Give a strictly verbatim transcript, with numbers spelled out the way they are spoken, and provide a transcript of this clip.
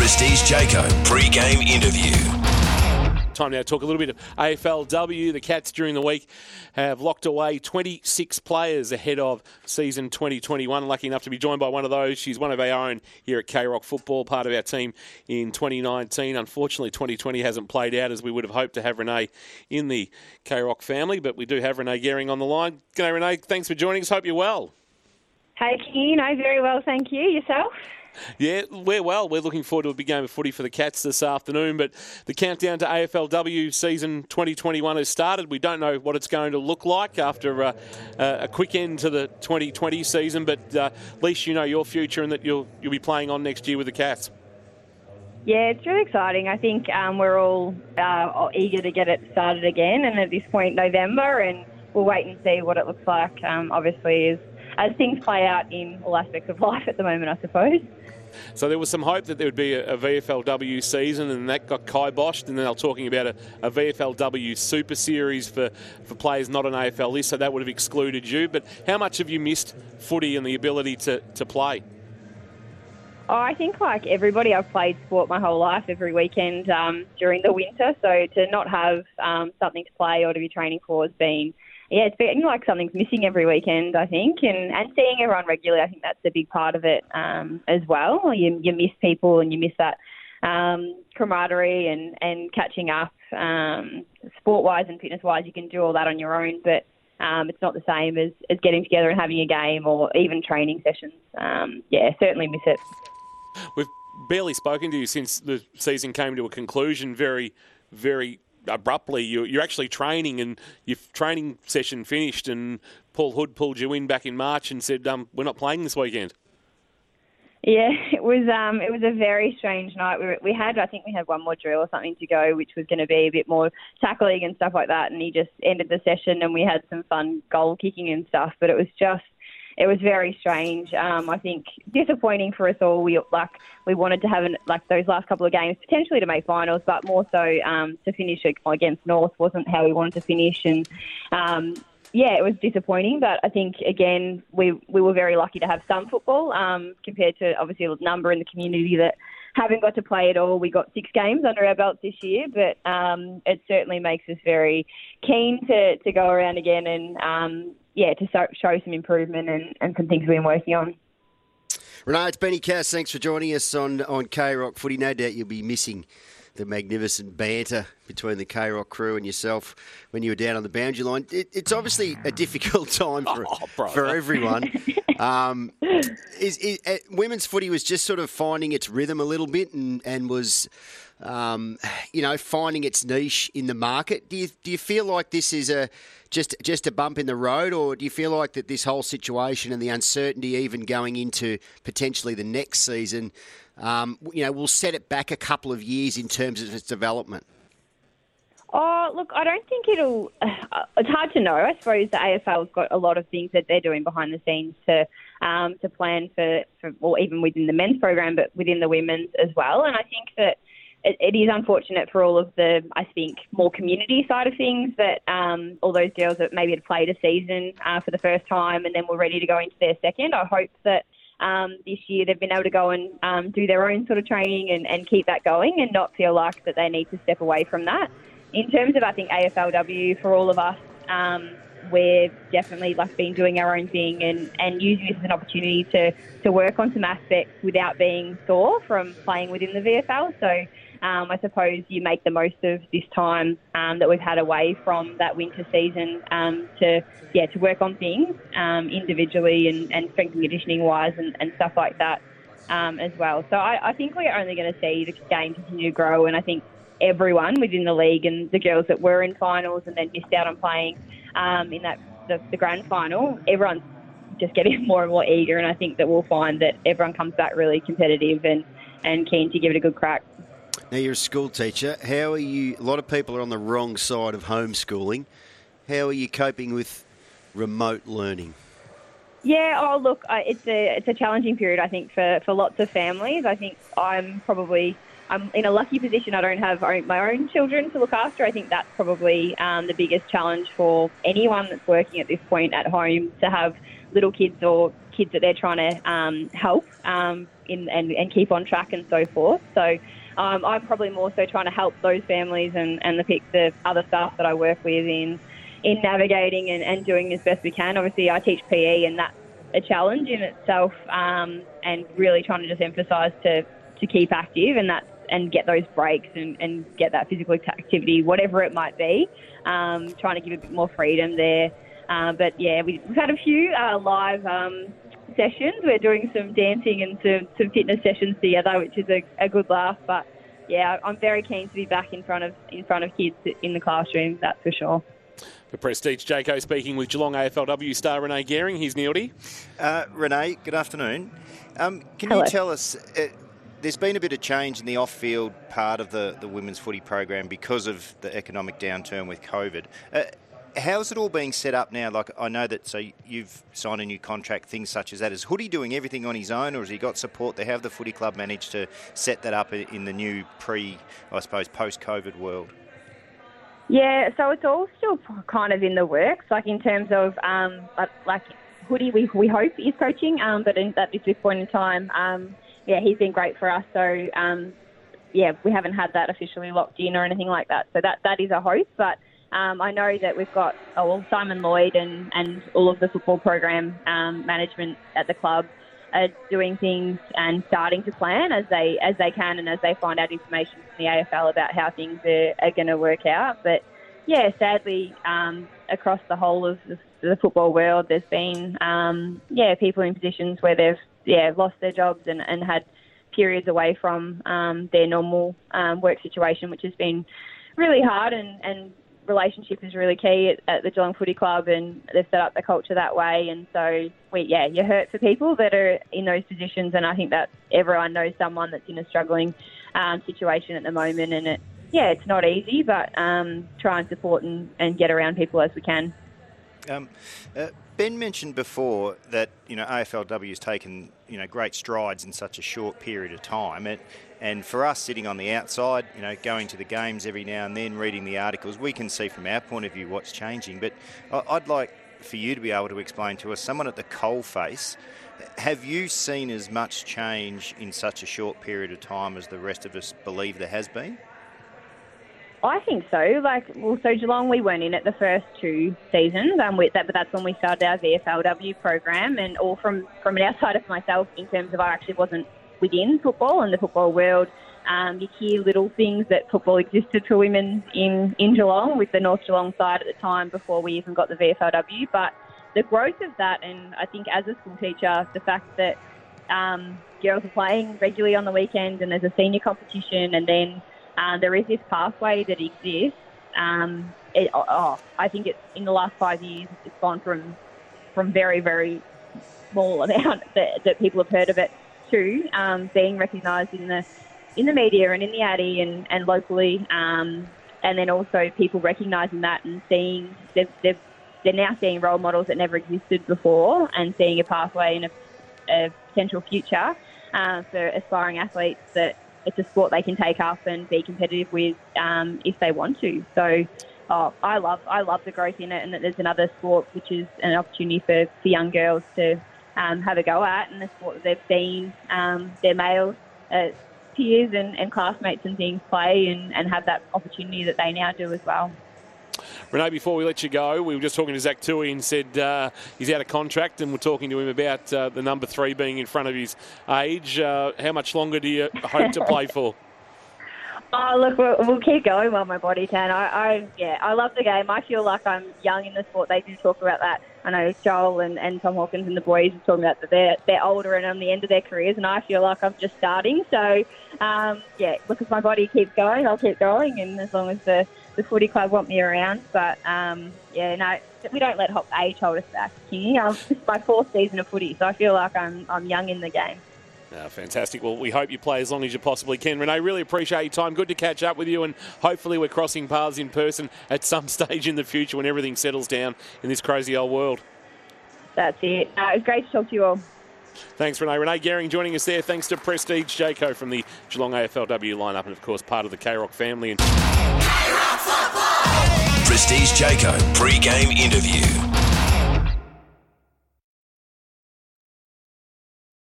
Prestige Jayco pre-game interview. Time now to talk a little bit of A F L W. The Cats during the week have locked away twenty-six players ahead of season twenty twenty-one. Lucky enough to be joined by one of those. She's one of our own here at K-Rock Football, part of our team in twenty nineteen. Unfortunately, twenty twenty hasn't played out as we would have hoped to have Renee in the K-Rock family, but we do have Renee Gehring on the line. G'day, Renee. Thanks for joining us. Hope you're well. Hey, Keane. I'm very well, thank you. Yourself? Yeah, we're well. We're looking forward to a big game of footy for the Cats this afternoon, but the countdown to A F L W season twenty twenty-one has started. We don't know what it's going to look like after uh, uh, a quick end to the twenty twenty season, but uh, at least you know your future and that you'll you'll be playing on next year with the Cats. Yeah, it's really exciting. I think um, we're all uh, eager to get it started again, and at this point, November, and we'll wait and see what it looks like, um, obviously, as, as things play out in all aspects of life at the moment, I suppose. So there was some hope that there would be a, a V F L W season, and that got kiboshed, and then they were talking about a, a V F L W Super Series for, for players not on A F L list, so that would have excluded you. But how much have you missed footy and the ability to, to play? Oh, I think like everybody, I've played sport my whole life, every weekend um, during the winter, so to not have um, something to play or to be training for has been... Yeah, it's been like something's missing every weekend, I think, and, and seeing everyone regularly, I think that's a big part of it um, as well. You, you miss people and you miss that um, camaraderie and, and catching up. Um, sport-wise and fitness-wise, you can do all that on your own, but um, it's not the same as, as getting together and having a game or even training sessions. Um, yeah, certainly miss it. We've barely spoken to you since the season came to a conclusion very, very abruptly. You're, you're actually training and your training session finished, and Paul Hood pulled you in back in March and said, um, we're not playing this weekend. Yeah, it was um, it was a very strange night. We, were, we had, I think we had one more drill or something to go, which was going to be a bit more tackling and stuff like that, and he just ended the session and we had some fun goal kicking and stuff, but it was just It was very strange. Um, I think disappointing for us all. We like we wanted to have an, like those last couple of games potentially to make finals, but more so um, to finish against North wasn't how we wanted to finish. And um, yeah, it was disappointing. But I think again we we were very lucky to have some football um, compared to obviously a number in the community that haven't got to play at all. We got six games under our belts this year, but um, it certainly makes us very keen to to go around again and. Um, Yeah, to show some improvement and, and some things we've been working on. Renee, it's Benny Cass. Thanks for joining us on, on K-Rock Footy. No doubt you'll be missing the magnificent banter between the K-Rock crew and yourself when you were down on the boundary line. It, it's obviously a difficult time for, oh, for everyone. Um, is, is, uh, women's footy was just sort of finding its rhythm a little bit and, and was... Um, you know, finding its niche in the market. Do you do you feel like this is a just just a bump in the road, or do you feel like that this whole situation and the uncertainty, even going into potentially the next season, um, you know, will set it back a couple of years in terms of its development? Oh, look, I don't think it'll... Uh, it's hard to know. I suppose the A F L's got a lot of things that they're doing behind the scenes to um, to plan for, for, well, even within the men's program, but within the women's as well. And I think that It, it is unfortunate for all of the, I think, more community side of things that um, all those girls that maybe had played a season uh, for the first time and then were ready to go into their second. I hope that um, this year they've been able to go and um, do their own sort of training and, and keep that going and not feel like that they need to step away from that. In terms of, I think, A F L W, for all of us, um, we're definitely like been doing our own thing and, and using this as an opportunity to, to work on some aspects without being sore from playing within the V F L. So um, I suppose you make the most of this time um, that we've had away from that winter season um, to yeah to work on things um, individually and, and strength and conditioning wise and, and stuff like that um, as well. So I, I think we're only going to see the game continue to grow, and I think everyone within the league and the girls that were in finals and then missed out on playing um, in that the, the grand final, everyone's just getting more and more eager, and I think that we'll find that everyone comes back really competitive and, and keen to give it a good crack. Now, you're a school teacher. How are you? A lot of people are on the wrong side of homeschooling. How are you coping with remote learning? Yeah, oh, look, uh, it's a it's a challenging period, I think, for, for lots of families. I think I'm probably... I'm in a lucky position. I don't have my own children to look after. I think that's probably um, the biggest challenge for anyone that's working at this point at home, to have little kids or kids that they're trying to um, help um, in, and, and keep on track and so forth. So um, I'm probably more so trying to help those families and, and the, the other staff that I work with in in navigating and, and doing as best we can. Obviously, I teach P E, and that's a challenge in itself, um, and really trying to just emphasise to, to keep active and that and get those breaks and, and get that physical activity, whatever it might be, um, trying to give a bit more freedom there. Uh, but, yeah, we, we've had a few uh, live um, sessions. We're doing some dancing and some, some fitness sessions together, which is a, a good laugh. But, yeah, I'm very keen to be back in front of in front of kids in the classroom, that's for sure. For Prestige Jayco, speaking with Geelong A F L W star Renee Gehring. Here's Neildy. Uh, Renee, good afternoon. Um, can Hello. you tell us, uh, there's been a bit of change in the off-field part of the, the women's footy program because of the economic downturn with COVID. Uh, how's it all being set up now? Like, I know that, so you've signed a new contract, things such as that. Is Hoodie doing everything on his own, or has he got support there? How have the footy club managed to set that up in the new pre, I suppose, post-COVID world? Yeah, so it's all still kind of in the works, like in terms of, um, like Hoodie, we we hope is coaching, um, but in, at this point in time, um, yeah, he's been great for us. So, um, yeah, we haven't had that officially locked in or anything like that. So that, that is a hope, but um, I know that we've got oh, well, Simon Lloyd and, and all of the football program um, management at the club are doing things and starting to plan as they as they can and as they find out information from the A F L about how things are, are going to work out. But, yeah, sadly, um, across the whole of the, the football world, there's been, um, yeah, people in positions where they've, yeah, lost their jobs and, and had periods away from um, their normal um, work situation, which has been really hard, and, and relationship is really key at, at the Geelong Footy Club, and they've set up the culture that way. And so, we, yeah, you hurt for people that are in those positions, and I think that everyone knows someone that's in a struggling um, situation at the moment, and it, yeah, it's not easy, but um, try and support and, and get around people as we can. Um, uh, Ben mentioned before that, you know, A F L W has taken, you know, great strides in such a short period of time. And, and for us sitting on the outside, you know, going to the games every now and then, reading the articles, we can see from our point of view what's changing. But I'd like for you to be able to explain to us, someone at the coalface, have you seen as much change in such a short period of time as the rest of us believe there has been? I think so. Like, well, so Geelong, we weren't in it the first two seasons, um, with that, but that's when we started our V F L W program, and all from, from an outside of myself, in terms of I actually wasn't within football and the football world. Um, you hear little things that football existed for women in, in Geelong, with the North Geelong side at the time before we even got the V F L W. But the growth of that, and I think as a school teacher, the fact that um, girls are playing regularly on the weekend, and there's a senior competition, and then Uh, there is this pathway that exists. Um, it, oh, I think it's in the last five years, it's gone from from very, very small amount that, that people have heard of it to um, being recognised in the in the media and in the Addy and, and locally, um, and then also people recognising that and seeing they've, they've, they're now seeing role models that never existed before, and seeing a pathway and a, a potential future uh, for aspiring athletes that it's a sport they can take up and be competitive with um, if they want to. So oh, I love I love the growth in it, and that there's another sport which is an opportunity for, for young girls to um, have a go at, and the sport that they've seen um, their male uh, peers and, and classmates and things play, and, and have that opportunity that they now do as well. Renee, before we let you go, we were just talking to Zach Tui and said uh, he's out of contract, and we're talking to him about uh, the number three being in front of his age. Uh, how much longer do you hope to play for? Oh, look, we'll, we'll keep going while my body can. I, I, yeah, I love the game. I feel like I'm young in the sport. They do talk about that. I know Joel and, and Tom Hawkins and the boys are talking about that they're, they're older and on the end of their careers, and I feel like I'm just starting. So, um, yeah, look, if my body keeps going, I'll keep going, and as long as the, the footy club want me around. But, um, yeah, no, we don't let age hold us back, Kingy. Um, this is my fourth season of footy, so I feel like I'm I'm young in the game. Oh, fantastic. Well, we hope you play as long as you possibly can. Renee, really appreciate your time. Good to catch up with you, and hopefully we're crossing paths in person at some stage in the future when everything settles down in this crazy old world. That's it. Uh, it was great to talk to you all. Thanks, Renee. Renee Gehring joining us there. Thanks to Prestige Jayco from the Geelong A F L W lineup, and, of course, part of the K-Rock family. Prestige Jayco pre-game interview.